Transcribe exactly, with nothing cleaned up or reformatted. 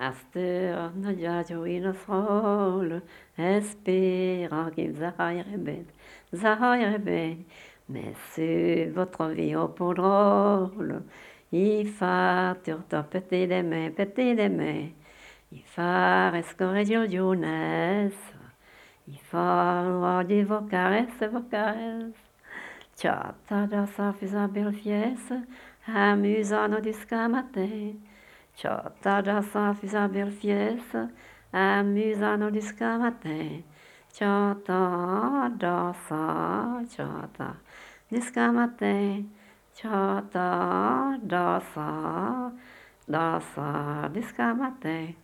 Astur no giaggio in sol, espérant qu'il zahaillerait bien, zahaillerait bien. Mais sur votre vie au pour drôle, il fa turta petit des mains, petit des mains. Il fa rescore giugiones, il fa di vos caresses, vos caresses. Ciata da sa fisa belle fiesse, amusant jusqu'à matin. Ciota da sa fisa belle fiesse, amusant jusqu'à matin. Ciota da sa, ciota, jusqu'à matin. Ciota da sa, da sa, jusqu'à matin.